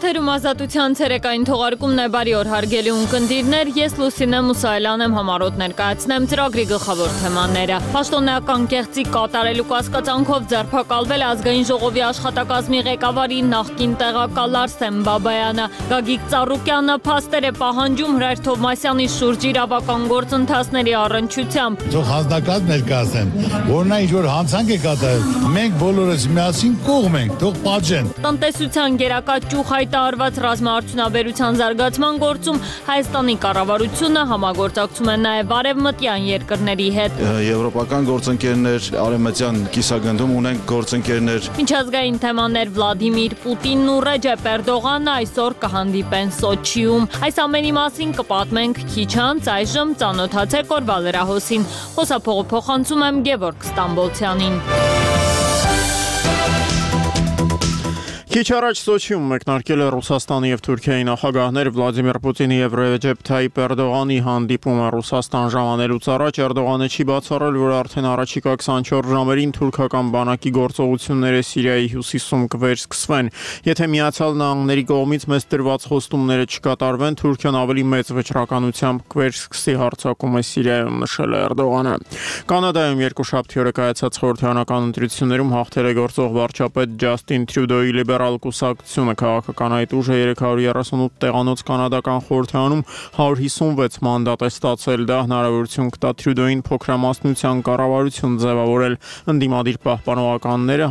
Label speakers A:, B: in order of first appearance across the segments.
A: Եթերում ազատության ցերեկային թողարկումն է, բարի օր հարգելի ունկնդիրներ, ես Լուսինե Մուսայելյան եմ, համառոտ ներկայացնեմ ծրագրի գլխավոր թեմաները։ Պաշտոնեական կեղծիք կատարելու կասկածանքով ձերբակալվել ազգային ժողովի աշխատակազմի ղեկավարի նախկին տեղակալ Արսեն Բաբայանը։ Գագիկ Ծառուկյանը փաստեր է պահանջում Հրայր Թովմասյանի շուրջ իրավական գործընթացների առնչությամբ։
B: Թող հանձնակազմ ներկայացնեն, որ նա ինչ-որ հանցանք է կատարել, մենք բոլորս միասին կողմ ենք, թող պատժեն։
A: Տնտեսության գերակա ճյուղ հայտարարված ռազմաարդյունաբերության զարգացման գործում Հայաստանի կառավարությունը համագործակցում է նաև արևմտյան երկրների հետ։
C: Եվրոպական գործընկերներ, արևմտյան կիսագնդում ունենք գործընկերներ։
A: Միջազգային թեմաներ Վլադիմիր Պուտինն ու Ռեջեփ Էրդողանը այսօր կհանդիպեն Սոչիում։ Այս ամենի մասին կպատմենք քիչ անց, այժմ ծանոթացեք օրվա լրահոսին։ Խոսափողը փոխանցում եմ Գևորգ Ստամբոլցյանին։
D: Քիչ առաջ Սոչիում մեկնարկել է Ռուսաստանի և Թուրքիայի նախագահներ Վլադիմիր Պուտինի և Ռեջեփ Թայիփ Էրդողանի հանդիպումը Ռուսաստան ժամանելուց առաջ Էրդողանը չի բացառել, որ արդեն առաջիկա 24 ժամերին թուրքական բանակի գործողությունները Սիրիայի հյուսիսում կվերսկսվեն։ Եթե Միացյալ Նահանգների կողմից մեծ տրված խոստումները չկատարվեն, Թուրքիան ավելի մեծ վճռականությամբ կվերսկսի հարձակումը Սիրիայում, նշել է Էրդողանը։ Կանադայում երկուշաբթի օրը կայացած խորհրդարանական ընտրություններում հաղթել է գործող վարչապետ Ջաստին Թրյուդոյի լիբերալ կուսակցությունը քաղաքական այդ ուժը 338 տեղանոց կանադական խորհրդարանում 156 մանդատ է ստացել, դա հնարավորություն կտա Թրյուդոյին փոքրամասնության կառավարություն ձևավորել, ընդդիմադիր պահպանողականները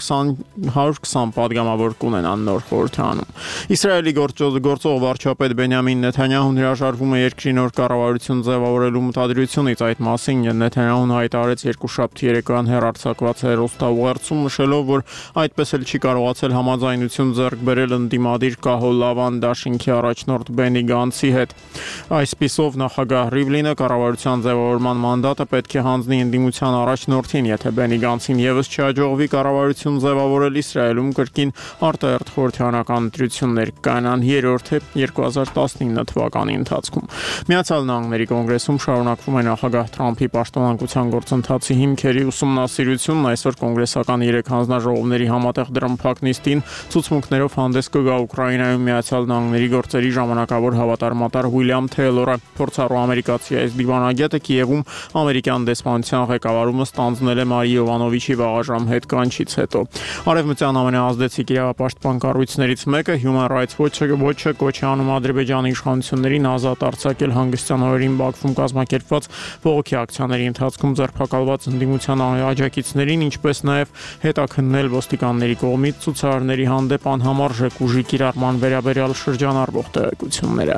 D: 120 падգամավոր կունենան նոր խորհրդարանում։ Իսրայելի գործող վարչապետ Բենյամին Նեթանյահուն հրաժարվում է երկրի նոր կառավարություն ձևավորելու մտադրությունից, այդ մասին Նեթանյահուն հայտարարեց երկուշաբթի երեկոյան հեռարձակված հեռուստաուղերձում, նշելով, որ այդպես էլ չի կարողացել համաձայնություն ձեռք բերել ընդդիմադիր Կահոլ-Լավան դաշինքի առաջնորդ Բենի Գանցի հետ։ Այսպիսով նախագահ Ռիվլինը կառավարության ձևավորման մանդատը պետք է հանձնի ընդդիմության առաջնորդին, եթե Բենի Գանցին եւս չհաջողվի կառավարություն ձևավորել, Իսրայելում կրկին արտահերթ խորհրդարանական ընտրություններ կայանան երրորդ 2019 թվականի ընթացքում։ Միացյալ Նահանգների կոնգրեսում շարունակվում է նախագահ Թրամփի պաշտպանության գործընթացի հիմքերի ուսումնասիրությունն, այսօր կոնգրեսական 3 հանձնաժողովների համատեղ դրամփակ նիստին ցուցմունքներով հանդես կգա Ուկրաինայում Միացյալ Նահանգների գործերի ժամանակավոր հավատարմատար Ուիլյամ Թեյլորը։ Փորձառու ամերիկացի այս դիվանագետը Կիևում ամերիկյան դեսպանության ղեկավարումը ստանձնել է Մարի Յովանովիչի վաղաժամ հետ կանչից հետո։ Արևմտյան ամենաազդեցիկ իրավապաշտպան կառույցներից մեկը Human Rights Watch-ը կոչ է անում Ադրբեջանի իշխանություններին ազատ արձակել հանգստյան օրերին Բաքվում կազմակերպված բողոքի ակցիաների ընթացքում ձերբակալված ընդդիմության աջակիցներին, ինչպես նաև հետաքննել ոստիկանների կողմից ցուցարարների հանդեպ անհամարժեք ուժի կիրառման վերաբերյալ շրջանառվող տեղեկությունները։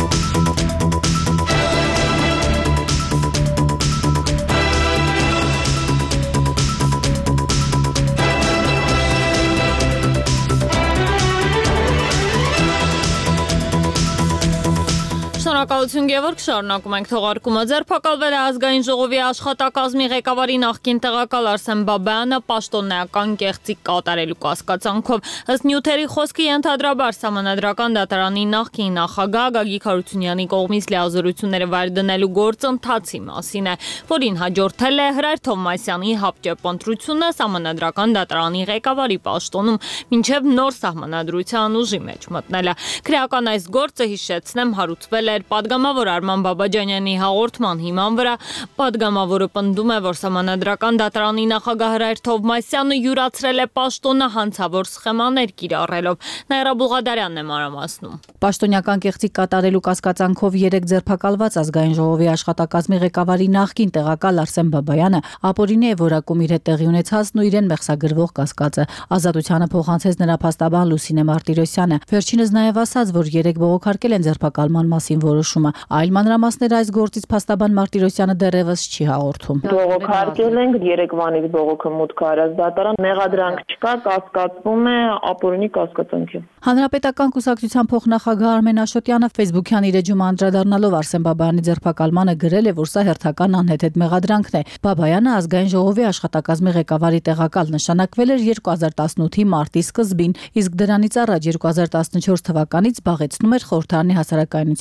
A: Շնորհակալություն Գևորգ, շարունակում ենք թողարկումը։ Ձերբակալվել է ազգային ժողովի աշխատակազմի ղեկավարի նախկին տեղակալ Արսեն Բաբայանը պաշտոնեական կեղծիք կատարելու կասկածանքով։ Ըստ նյութերի խոսքի ենթադրաբար Սահմանադրական դատարանի նախկին նախագահ Գագիկ Հարությունյանի կողմից լիազորությունները վայր դնելու գործընթացի մասին է, որին հաջորդել է Հրայր Թովմասյանի հապճեպ ընտրությունը Սահմանադրական դատարանի ղեկավարի պաշտոնում, մինչև նոր սահմանադրության ուժի մեջ մտնելը։ Քրեական այս գործը, հիշեցնեմ, հարուցվել էր պատգամավոր Արման Բաբաջանյանի հաղորդման հիման վրա։ Պատգամավորը պնդում է, որ Սահմանադրական դատարանի նախագահ Հրայր Թովմասյանը յուրացրել է պաշտոնը հանցավոր սխեմաներ կիրառելով։ Նաիրա Բուղադարյանն է մանրամասնում։
E: Պաշտոնյական կեղծիք կատարելու կասկածանքով 3 ձերբակալված ազգային ժողովի աշխատակազմի ղեկավարի նախկին տեղակալ Արսեն Բաբայանը ապօրինի է որակում իր հետ տեղի ունեցածն ու իրեն մեղսագրվող կասկածը։ Ազատությանը փոխանցեց նրա փաստաբան Լուսինե Մարտիրոսյանը։ Վերջինս նաև ասաց, որ 3 բողոքարկել են ձերբակալման մասին որոշումը։ Այլ մանրամասներ այս գործից փաստաբան Մարտիրոսյանը դեռևս չի հաղորդում։
F: Բողոքարկել ենք Երևանից բողոքը մուտք արած դատարան, մեղադրանք չկա, կասկածվում է ապօրինի կասկածանքով։
E: Հանրապետական կուսակցության փոխնախագահ Արմեն Աշոտյանը Facebook-յան իր էջում անդրադառնալով Արսեն Բաբայանի ձերբակալմանը գրել է, որ սա հերթական անհեթեթ մեղադրանքն է։ Բաբայանը ազգային ժողովի աշխատակազմի ղեկավարի տեղակալ նշանակվել էր 2018-ի մարտի սկզբին, իսկ դրանից առաջ 2014 թվականից զբաղեցնում էր խորհրդարանի հասարակայնության և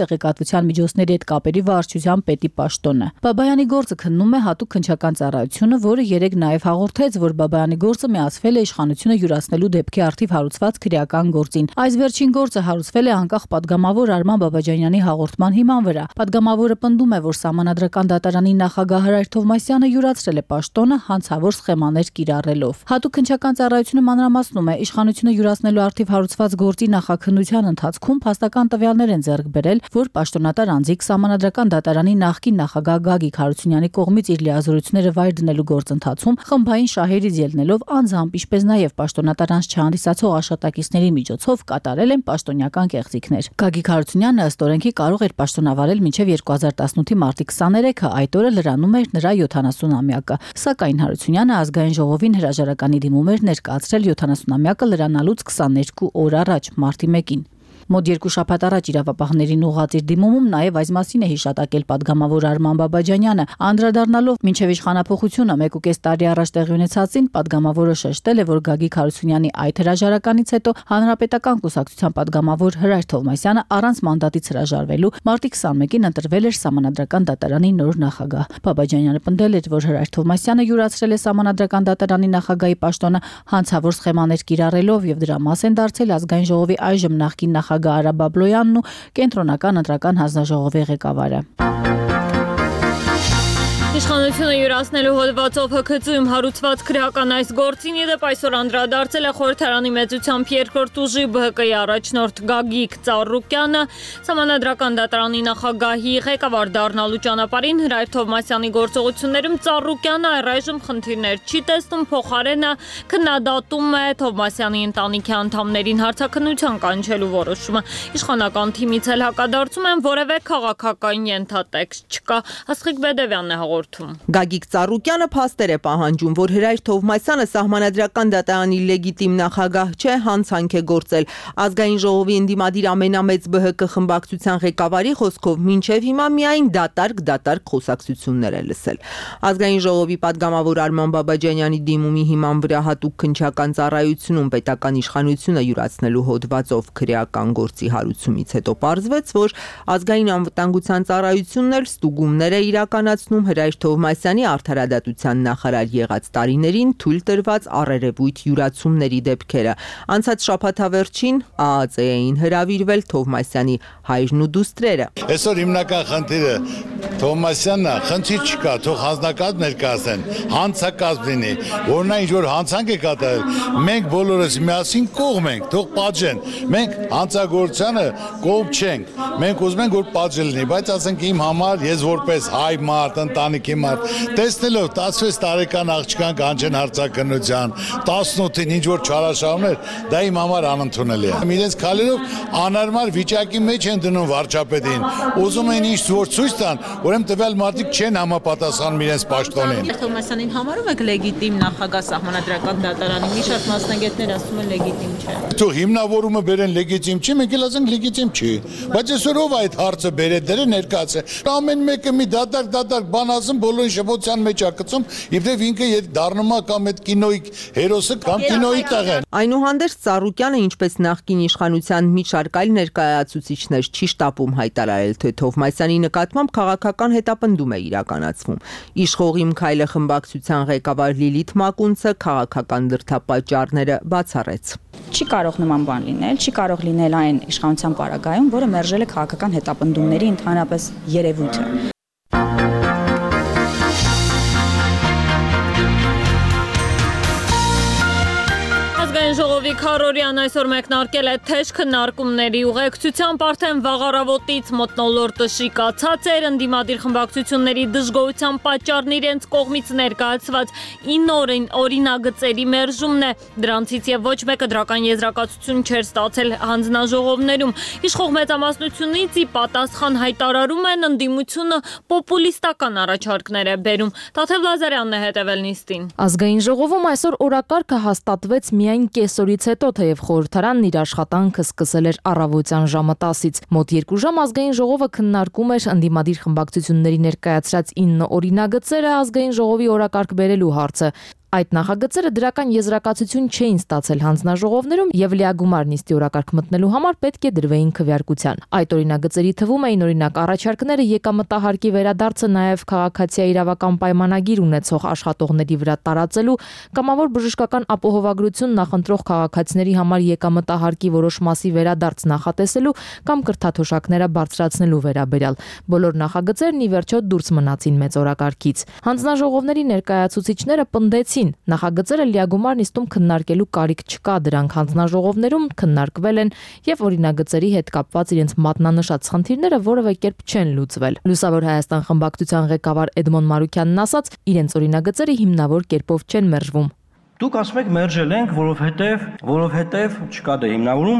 E: տեղեկատվության միջոցների հետ կապերի վարչության պետի պաշտոնը։ Բաբայանի գործը քննում է հատուկ քննչական ծառայությունը, որը երեկ նաև հաղորդեց, որ Բաբայանի գործը միացվել է իշխանությունը յուրացնելու դեպքի առթիվ հարուցված քրեական գործին։ Այս վերջին գործը հարուցվել է անկախ պատգամավոր Արման Բաբաջանյանի հաղորդման հիման վրա։ Պատգամավորը պնդում է, որ Սահմանադրական դատարանի նախագահ Հրայր Թովմասյանը յուրացրել է պաշտոնը հանցավոր սխեմաներ կիրառելով։ Հատուկ քննչական ծառայությունը մանրամասնում է, իշխանությունը յուրացնելու առթիվ հարուցված գործի նախաքննության ընթացքում փաստական տվյալներ են ձեռք բերել, որ պաշտոնատար անձիկ Սահմանադրական դատարանի նախկին նախագահ Գագիկ Հարությունյանի կողմից իր լիազորությունները վայր դնելու գործընթացում խմբային շահերից ելնելով անձամբ, ինչպես նաև պաշտոնատար անձ չհանդիսացող աշխատակիցների միջոցով կատարել են պաշտոնյական կեղծիքներ։ Գագիկ Հարությունյանը ըստ օրենքի կարող էր պաշտոնավարել մինչև 2018-ի մարտի 23-ը, այդ օրը լրանում էր նրա 70-ամյակը։ Սակայն Հարությունյանը ազգային ժողովին հրաժարականի դիմում էր ներկայացրել 70-ամյակը լրանալուց 22 օր առաջ, մարտի 1-ին։ Մոտ 2 շաբաթ առաջ իրավապահներին ուղղած իր դիմումում նաև այս մասին է հիշատակել պատգամավոր Արման Բաբաջանյանը, անդրադառնալով մինչև իշխանափոխությունը 1.5 տարի առաջ տեղի ունեցածին, պատգամավորը շեշտել է, որ Գագիկ Հարությունյանի այդ հրաժարականից հետո Հանրապետական կուսակցության պատգամավոր Հրայր Թովմասյանը առանց մանդատից հրաժարվելու մարտի 21-ին ընտրվել էր Սահմանադրական դատարանի նոր նախագահ։ Բաբաջանյանը պնդել էր, որ Հրայր Թովմասյանը յուրացրել է Սահմանադրական դատարանի նախագահի պաշտոնը հանցավոր սխեմաներ կիրառելով եւ դրա մաս են դարձել ազգային ժողովի այժմ նախկին նախագահ Արա Բաբլոյանն ու կենտրոնական ընտրական հանձնաժողովի ղեկավարը։
A: Իշխանությունը յուրացնելու հոդվածով ՀՔԾ-ում հարուցված քրեական այս գործին իդեպ այսօր անդրադարձել է խորհրդարանի մեծությամբ երկրորդ ուժի ԲՀԿ-ի առաջնորդ Գագիկ Ծառուկյանը, Սահմանադրական դատարանի նախագահի ղեկավար դառնալու ճանապարհին Հրայր Թովմասյանի գործողություններում Ծառուկյանը առայժմ խնդիրներ չի տեսնում, փոխարենը քննադատում է Թովմասյանի ընտանիքի անդամներին հարցաքննության կանչելու որոշումը։ Իշխանական թիմից էլ հակադարձում են, որևէ քաղաքական ենթատեքստ չկա։ Ասղիկ Բեդևյանն է հաղորդում։
G: Գագիկ Ծառուկյանը փաստեր է պահանջում, որ Հրայր Թովմասյանը Սահմանադրական դատարանի լեգիտիմ նախագահ չէ, հանցանք է գործել։ Ազգային ժողովի ընդդիմադիր ամենամեծ ԲՀԿ խմբակցության ղեկավարի խոսքով մինչև հիմա միայն դատարկ խոսակցություններ է լսել։ Ազգային ժողովի պատգամավոր Արման Բաբաջանյանի դիմումի հիման վրա հատուկ քննչական ծառայությունում պետական իշխանությունը յուրացնելու հոդվածով քրեական գործի հարուցումից հետո պարզվեց, որ ազգային անվտանգության ծառայությունն էլ ստուգումներ է իրականացնում Հրայր Թովմասյանի արդարադատության նախարար եղած տարիներին թույլ տրված առերևույթ յուրացումների դեպքերը։ Անցած շաբաթավերջին ԱԱԾ-ին հրավիրվել Թովմասյանի հայրն ու դուստրերը։
B: Այսօր հիմնական խնդիրը Թովմասյանն է, խնդիր չկա, թող հանձնակազմ ներկայացնեն, հանցակազմ լինի, որ նա ինչ-որ հանցանք է կատարել, մենք բոլորս միասին կողմ ենք, թող պատժեն։ Մենք հանցագործությանը կողմ չենք, մենք ուզում ենք, որ պատժել լինի, բայց ասենք իմ համար, ես որպես հայ մարդ, ընտանիքի մարդ, տեսնելով 16 տարեկան աղջկան կանչեն հարցաքննության, 18-ին ինչ-որ չարաշահումներ, դա իմ համար անընդունելի է։ Իրենց քալերով անհարմար վիճակի մեջ են դնում վարչապետին, ուզում են ինչ որ ցույց տան, որում տվյալ մարդիկ չեն համապատասխանում իրենց պաշտոնին։
H: Թովմասյանին համարում եք լեգիտիմ նախագահ Սահմանադրական դատարանի, մի շարք մասնագետներ ասում են լեգիտիմ չէ։
B: Թող հիմնավորումը բերեն լեգիտիմ չի, մենք էլ ասենք լեգիտիմ չի։ Բայց այսօր ով այդ հարցը բերե դերը ներկայացե։ Ամեն մեկը մի դատարկ բան ասում, բոլորին շփոթության մեջ է գցում, իբրև ինքը դառնում է կամ այդ կինոյի հերոսը կամ կինոյի տղեն։
G: Այնուհանդերձ Ծառուկյանը, ինչպես նախկին իշխանության մի շարք այլ ներկայացուցիչներ, չի շտապում հայտարարել, թե Թովմասյանի նկատմամբ քաղաքական հետապնդում է իրականացվում։ Իշխող Իմ Քայլը խմբակցության ղեկավար Լիլիթ Մակունցը քաղաքական դրդապատճառները բացառեց։
I: Չի կարող նման բան լինել, չի կարող լինել այն իշխանության պարագայում, որը մերժել է քաղաքական հետապնդումների ընդհանրապես երևույթը։
A: Ժողովի քարորյան այսօր մեկնարկել է թեժ քննարկումների ուղեկցությամբ արդեն վաղ առավոտից մթնոլորտը շիկացած էր, ընդդիմադիր խմբակցությունների դժգոհության պատճառն իրենց կողմից ներկայացված 9 օրինագծերի մերժումն է, դրանցից եւ ոչ մեկը դրական եզրակացություն չէր ստացել հանձնաժողովներում։ Իշխող մեծամասնությունից ի պատասխան հայտարարում են ընդդիմությունը պոպուլիստական առաջարկներ է բերում։ Տաթև Լազարյանն է հետևել նիստին։
J: Ազգային ժողովում այսօր օրակարգը հաստատվեց միայն կեսօրից հետո, թեև խորհրդարանն իր աշխատանքը սկսել էր առավոտյան ժամը 10-ից։ Մոտ 2 ժամ ազգային ժողովը քննարկում էր ընդդիմադիր խմբակցությունների ներկայացրած 9 օրինագծերը ազգային ժողովի օրակարգ բերելու հարցը։ Այդ նախագծերը դրական եզրակացություն չէին ստացել հանձնաժողովներում եւ լիագումար նիստի օրակարգ մտնելու համար պետք է դրվեին քվեարկության։ Այդ օրինագծերի թվում էին օրինակ առաջարկները եկամտահարկի վերադարձը նաեւ քաղաքացիա իրավական պայմանագիր ունեցող աշխատողների վրա տարածելու, կամավոր բժշկական ապահովագրություն նախընտրող քաղաքացիների համար եկամտահարկի որոշ մասի վերադարձ նախատեսելու կամ կրթաթոշակները բարձրացնելու վերաբերյալ։ Բոլոր նախագծերն ի վերջո դուրս մնացին մեծ օրակարգից։ Հանձնաժողովների ներկայացուցիչները պնդեցին, նախագծերը լիագումար նիստում քննարկելու կարիք չկա, դրանք հանձնաժողովներում քննարկվել են եւ օրինագծերի հետ կապված իրենց մատնանշած խնդիրները որևէ կերպ չեն լուծվել։ Լուսավոր Հայաստան խմբակցության ղեկավար Էդմոն Մարուկյանն ասաց, իրենց օրինագծերը հիմնավոր կերպով չեն մերժվում։
K: Դուք ասում եք մերժել ենք, որովհետև չկա դե հիմնավորում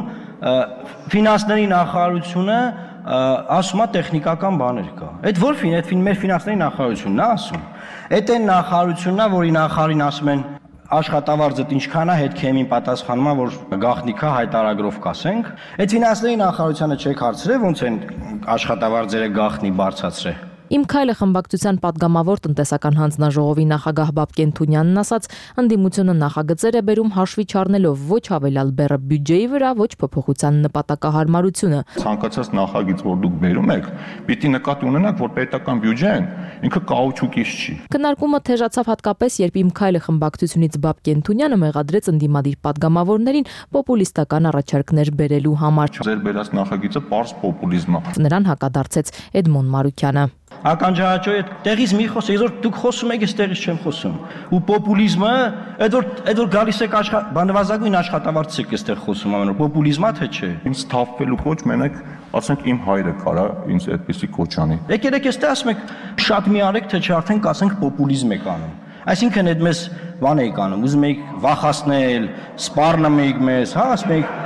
K: ֆինանսների նախարարությունը ասում է տեխնիկական բաներ կա։ Այդ որ մեր ֆինանսների նախարարությունն է ասում։ Այդ այն նախարարությունն է, որի նախարարին ասում են աշխատավարձդ ինչքան է, հետ քեմին պատասխանում է, որ գաղտնիքա հայտարարով կասենք։ Այդ ֆինանսների նախարարությանը չեք հարցրել, ոնց են աշխատավարձերը գաղտնի բարձրացրել։
J: Իմ քայլը խմբակցության падգամավոր տնտեսական հանձնաժողովի նախագահ Բաբկեն Թունյանն ասաց, ընդդիմությունը նախագծեր է բերում հաշվի չառնելով ոչ հավելյալ բեռը բյուջեի վրա, ոչ փոփոխության նպատակահարմարությունը։
L: Ցանկացած նախագիծ, որ դուք բերում եք, պիտի նկատի ունենաք, որ պետական բյուջեն ինքը կաուչուկից չի։
J: Քննարկումը թեժացավ հատկապես, երբ Իմ քայլը խմբակցությունից Բաբկեն Թունյանը մեղադրեց ընդդիմադիր падգամավորներին պոպուլիստական առաջարկներ բերելու համար։
L: Ձեր բերած նախագիծը պարզ պոպուլիզմ է։
J: Նրան հակադարձեց Էդմոն Մարուկյանը։
K: Ականջահաճո այդ տեղից մի խոսք, այսօր դուք խոսում եք, ես տեղից չեմ խոսում։ Ու պոպուլիզմը, այդ որ գալիս եք բանվազագույն աշխատավարձ եք այստեղ խոսում ամեն օր, պոպուլիզմա թե չէ։
L: Ինձ թափվելու ոչ մենակ, ասենք իմ հայրը կարա ինձ այդպեսի կոչանի։
K: Եկեք այստեղ ասում եք, շատ մի արեք, թե չէ արդեն կասենք պոպուլիզմ եք անում։ Այսինքն այդ մեզ բան եք անում, ուզում եք վախացնել, սպառնում եք մեզ, հա, ասում եք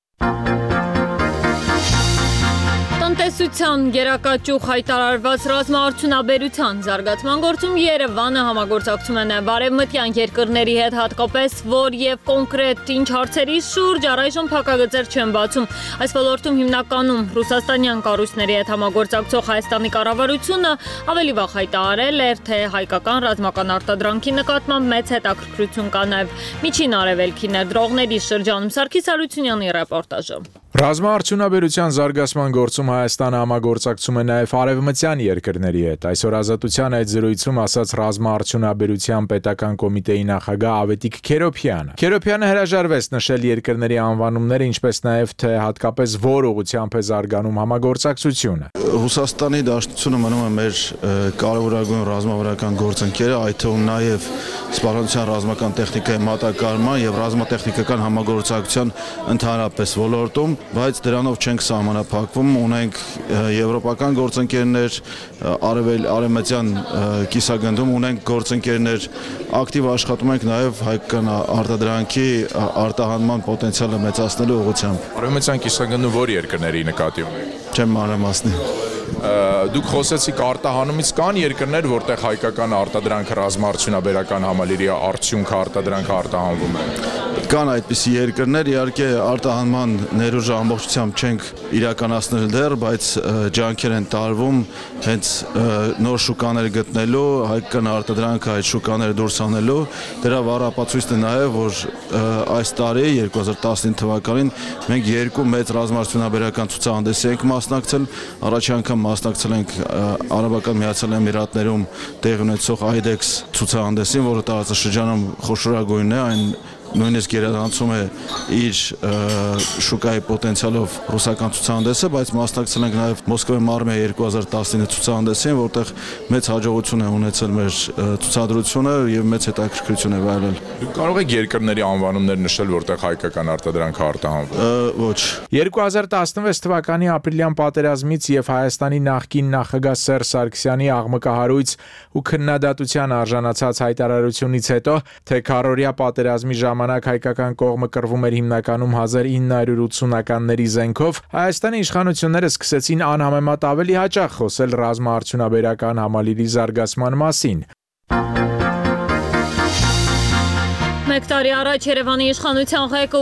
A: Տնտեսության գերակաճուղ հայտարարված ռազմաարդյունաբերության զարգացման գործում Երևանը համագործակցում է նաև արևմտյան երկրների հետ, հատկապես որ եւ կոնկրետ ինչ հարցերի շուրջ առայժմ փակագծեր չեն բացում։ Այս ոլորտում հիմնականում ռուսաստանյան կառույցների հետ համագործակցող Հայաստանի կառավարությունը ավելի վաղ հայտարարել էր, թե հայկական ռազմական արտադրանքի նկատմամբ մեծ հետաքրքրություն կա նաև Միջին Արևելքի ներդրողների շրջանում։ Սարգիս Հարությունյանի ռեպորտաժը։
M: Ռազմաարդյունաբերության զարգացման գործում Հայաստանը համագործակցում է նաև արևմտյան երկրների հետ։ Այսօր Ազատության այդ զրույցում ասաց ռազմաարդյունաբերության պետական կոմիտեի նախագահ Ավետիք Քերոփյանը։ Քերոփյանը հրաժարվեց նշել երկրների անվանումները, ինչպես նաև թե հատկապես որ ուղղությամբ է զարգանում համագործակցությունը։
C: Ռուսաստանի Դաշնությունը մնում է մեր կարևորագույն ռազմավարական գործընկերը, այդ թվում նաև սպառողության ռազմական տեխնիկայի մատակարարման եւ ռազմատեխնիկական համագործակցության ընդհանրապես ոլորտում, բայց դրանով չենք սահմանափակվում, ունենք եվրոպական գործընկերներ, արևմտյան կիսագնդում ունենք գործընկերներ, ակտիվ աշխատում ենք նաև հայկական արտադրանքի արտահանման պոտենցիալը մեծացնելու ուղղությամբ։
M: Արևմտյան կիսագնդում որ երկրների նկատի ունեք։
C: Չեմ մանրամասնի։
M: Դուք խոսեցիք արտահանումից, կան երկրներ, որտեղ հայկական արտադրանքը ռազմաարդյունաբերական համալիրի արդյունքը արտադրանքը արտահանվում է։
C: Կան այդպիսի երկրներ, իհարկե արտահանման ներուժը ամբողջությամբ չենք իրականացնել դեռ, բայց ջանքեր են տարվում հենց նոր շուկաներ գտնելու, հայկական արտադրանքը այդ շուկաները դուրս անելու։ Դրա վառապացույցն է նաև, որ այս տարի 2019 թվականին մենք երկու մեծ ռազմաարդյունաբերական ցուցահանդեսի ենք մասնակցել, առաջին անգամ մասնակցել ենք Արաբական Միացյալ Էմիրատներում տեղի ունեցող IDEX ցուցահանդեսին, որը տարածաշրջանում խոշորագույնն է, այն նույնիսկ գերազանցում է իր շուկայի պոտենցիալով ռուսական ցուցահանդեսը, բայց մասնակցել ենք նաև Մոսկվայի Մարմիա 2019 ցուցահանդեսին, որտեղ մեծ հաջողություն է ունեցել մեր ցուցադրությունը եւ մեծ հետաքրքրություն է վայելել։
M: Դուք կարող եք երկրների անվանումներ նշել, որտեղ հայկական արտադրանքը արտահանվում։
C: Ոչ։
M: 2016 թվականի ապրիլյան պատերազմից եւ Հայաստանի նախկին նախագահ Սերժ Սարգսյանի աղմկահարույց ու քննադատության արժանացած հայտարարությունից հետո, թե քառօրյա պատերազմի ժամանակ հայկական կողմը կռվում էր հիմնականում 1980-ականների զենքով, Հայաստանի իշխանությունները սկսեցին անհամեմատ ավելի հաճախ խոսել ռազմաարդյունաբերական համալիրի զարգացման մասին։
A: Մեկ տարի առաջ Երևանի իշխանության ղեկը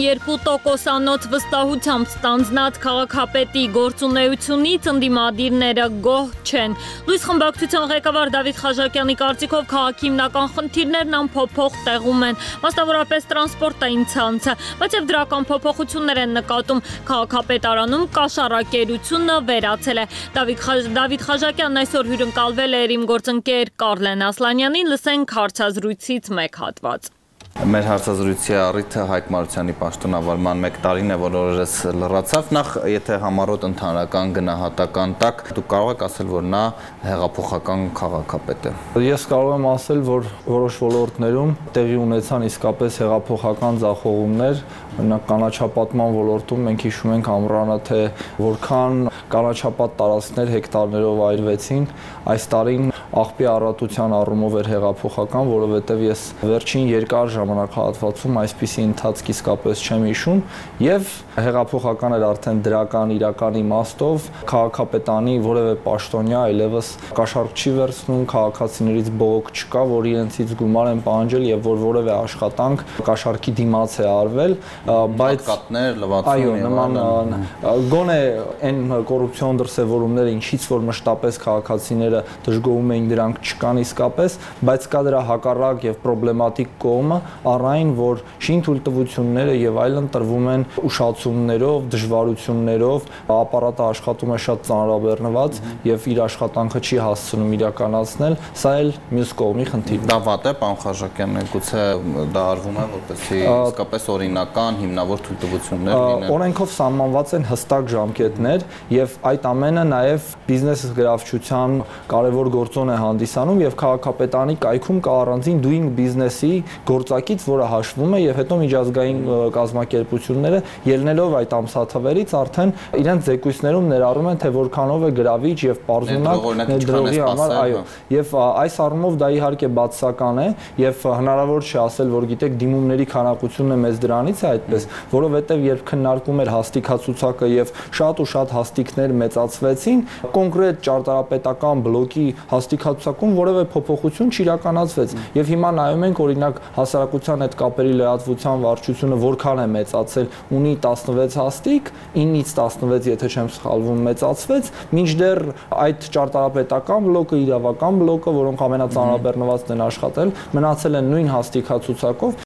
A: 82%-անոց վստահությամբ ստանձնած քաղաքապետի գործունեությունից ընդդիմադիրները գոհ չեն։ Լույս խմբակցության ղեկավար Դավիթ Խաչատյանի կարծիքով քաղաքի հիմնական խնդիրներն անփոփոխ տեղում են, մասնավորապես տրանսպորտային ցանցը, բայց եւ դրական փոփոխություններ են նկատում։ Քաղաքապետարանում կաշառակերությունը վերացել է։ Դավիթ Խաչատյանն այսօր հյուրընկալվել է իր գործընկեր Կարլեն Ասլանյանին, լսենք հարցազրույցից մեկ հատված։
N: Մեր հարցազրույցի առիթը Հայկ Մարությանի պաշտոնավարման 1 տարին է, որ օրերս լրացավ։ Նախ, եթե համառոտ ընդհանրական գնահատական տակ, դուք կարող եք ասել, որ նա հեղափոխական քաղաքապետ է։
O: Ես կարող եմ ասել, որ որոշ ոլորտներում տեղի ունեցան իսկապես հեղափոխական ձախողումներ, օրինակ կանաչապատման ոլորտում մենք հիշում ենք ամռանը, թե որքան կանաչապատ տարածքներ հեկտարներով այրվեցին, այս տարին աղբի առատության առումով էր հեղափոխական, որովհետև ես վերջին երկար ժամանակահատվածում այսպիսի ընթացք իսկապես չեմ հիշում, եւ հեղափոխական էր արդեն դրական իրական իմաստով, քաղաքապետանի որևէ պաշտոնյա այլևս կաշառք չի վերցնում, քաղաքացիներից բողոք չկա, որ իրենցից գումար են պահանջել եւ որ որևէ աշխատանք կաշառքի դիմաց է արվել, բայց
N: կատներ, լվացում,
O: նման գոնե այն կոռուպցիոն դրսևորումները, ինչից որ մշտապես քաղաքացիները դժգոհում էին, դրանք չկան իսկապես, բայց կա դրա հակառակ եւ պրոբլեմատիկ կողմը, առայն որ շինթույլտվությունները եւ այլն տրվում են ուշացումներով, դժվարություններով, ապարատը աշխատում է շատ ծանրաբեռնված եւ իր աշխատանքը չի հասցնում իրականացնել, սա էլ մյուս կողմի խնդիրն է։
N: Դա վատ է, պարոն Խաչատյան, գուցե դա արվում է, որպեսզի իսկապես օրինական հիմնավոր թույլտվություններ լինեն։
O: Օրենքով սահմանված են հստակ ժամկետներ եւ այդ ամենը նաեւ բիզնես գրավչության կարևոր գործոն է հանդիսանում եւ քաղաքապետարանի կայքում կա առանձին doing business-ի գործակից, որը հաշվում է եւ հետո միջազգային կազմակերպությունները ելնելով այդ ամսաթվերից արդեն իրենց զեկույցներում ներառում են, թե որքանով է գրավիչ եւ պարզունակ ներդրողի համար, այո, եւ այս առումով դա իհարկե բացասական է եւ հնարավոր չէ ասել, որ գիտեք դիմումների քանակությունը մեծ դրանից է այդպես, որովհետեւ երբ քննարկում էր հաստիկացուցակը եւ շատ ու շատ հաստիկներ մեծացվեցին, կոնկրետ ճարտարապետական բլոկի հաստիկացուցակում որևէ փոփոխություն չիրականացվեց եւ հիմա նայում ենք օրինակ հասարակության հետ կապերի լրատվության վարչությունը որքան է մեծացել, ունի 16 հաստիկ, 9-ից 16, եթե չեմ սխալվում, մեծացվեց, մինչդեռ այդ ճարտարապետական բլոկը, իրավական բլոկը, որոնք ամենածանրաբեռնվածն են աշխատել, մնացել են նույն հաստիկացուցակով։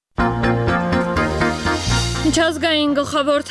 A: Միջազգային գլխավոր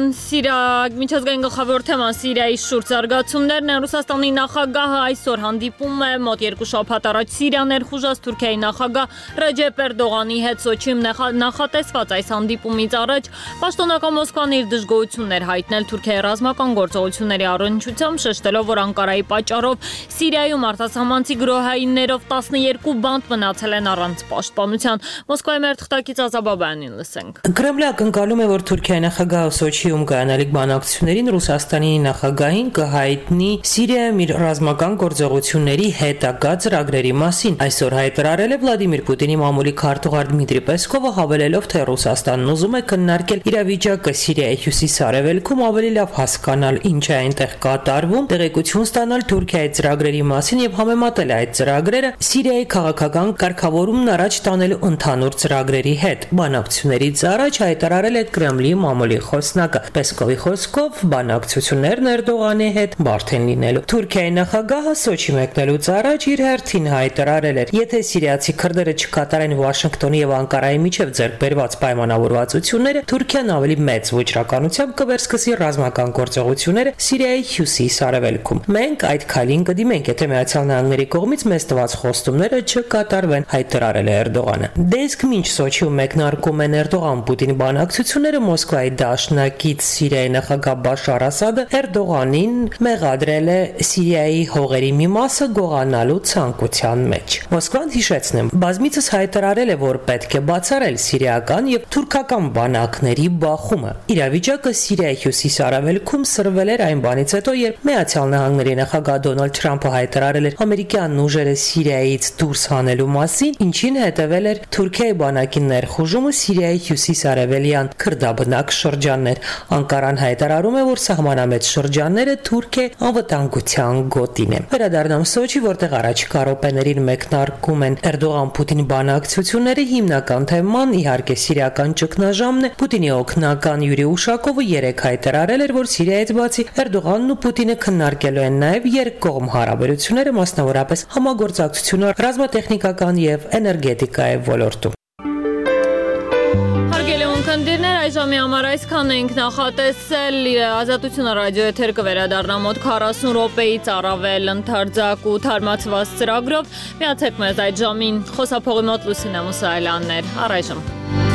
A: թեման Սիրիայի շուրջ զարգացումներն են։ Ռուսաստանի նախագահը այսօր հանդիպում է մոտ 2 շաբաթ առաջ Սիրիա ներխուժած Թուրքիայի նախագահ Ռեջեփ Էրդողանի հետ Սոչիում նախատեսված այս հանդիպումից առաջ պաշտոնական Մոսկվան իր դժգոհություններ հայտնել Թուրքիայի ռազմական գործողությունների առնչությամբ, շեշտելով, որ Անկարայի պատճառով Սիրիայում արտասահմանցի գրոհայիններով 12 բանտ մնացել են առանց պաշտպանության։ Մոսկվայի մեր թղթակից Ազաբաբյանին լսենք։
P: Կրեմլը ակնկալում է, որ Թուրքիայի նախագահը Սոչիում կայանալիք բանակցություններին Ռուսաստանի նախագահին կհայտնի Սիրիայում իր ռազմական գործողությունների հետագա ծրագրերի մասին։ Այսօր հայտարարել է Վլադիմիր Պուտինի մամուլի քարտուղար Դմիտրի Պեսկովը, հավելելով, թե Ռուսաստանն ուզում է քննարկել իրավիճակը Սիրիայի հյուսիս-արևելքում, ավելի լավ հասկանալ ինչ է այնտեղ կատարվում, տեղեկություն ստանալ Թուրքիայի ծրագրերի մասին եւ համեմատել այդ ծրագրերը Սիրիայի քաղաքական կարգավորումն առաջ տանելու ընդհանուր ծրագրերի հետ։ Բանակցություններից առաջ հայտարարել է Կրեմլի մամուլի խոսնակը։ Պեսկովի խոսքով բանակցություններն Էրդողանի հետ բարդ են լինելու։ Թուրքիայի նախագահը Սոչի մեկնելուց առաջ իր հերթին հայտարարել էր, եթե սիրիացի քրդերը չկատարեն Վաշինգտոնի եւ Անկարայի միջև ձեռք բերված պայմանավորվածությունները, Թուրքիան ավելի մեծ ոչրականությամբ կվերսկսի ռազմական գործողությունները Սիրիայի հյուսիս-արևելքում։ Մենք այդ քայլին կդիմենք, եթե Միացյալ Նահանգների կողմից մեզ տված խոստումները չկատարվեն, հայտարարել է Էրդողանը։ Դեսկ մինչ Սոչիում մեկնարկում են Էրդողան-Պուտին բանակցությունները, Մոսկվայի դաշնակից Սիրիայի նախագահ Բաշար Ասադը Էրդողանին մեղադրել է Սիրիայի հողերի մի մասը գողանալու ցանկության մեջ։ Մոսկվան, հիշեցնեմ, բազմիցս հայտարարել է, որ պետք է բացառել սիրիական եւ թուրքական բանակների բախումը։ Իրավիճակը Սիրիայի հյուսիս-արևելքում սրվել էր այն բանից հետո, երբ Միացյալ Նահանգների նախագահ Դոնալդ Թրամփը հայտարարել էր ամերիկյան ուժերը Սիրիայից դուրս հանելու մասին, ինչին հետևել էր Թուրքիայի բանակի ներխուժումը Սիրիայի հյուսիս-արևելյան քրդաբնակ շրջաններ։ Անկարան հայտարարում է, որ սահմանամետ շրջանները Թուրքիա անվտանգության գոտին է։ Վերադառնամ Սոչի, որտեղ առաջիկա րոպեներին մեկնարկում են Էրդողան-Պուտին բանակցությունները, հիմնական թեման իհարկե սիրիական ճգնաժամն է։ Պուտինի օգնական Յուրի Ուշակովը երեկ հայտարարել էր, որ Սիրիայից բացի Էրդողանն ու Պուտինը քննարկելու են նաև երկկողմ հարաբերությունները, մասնավորապես համագործակցությունը ռազմատեխնիկական եւ էներգետիկայի ոլորտում։
A: Այժմի համար այսքան ենք նախատեսել, Ազատությունը ռադիո էթեր կվերադառնա մոտ 40 րոպեից առավել ընդարձակ ու թարմացված ծրագրով։ Միացեք մեզ այդ ժամին, խոսափողի մոտ Լուսինե Մուսայելյանն էր, առայժմ։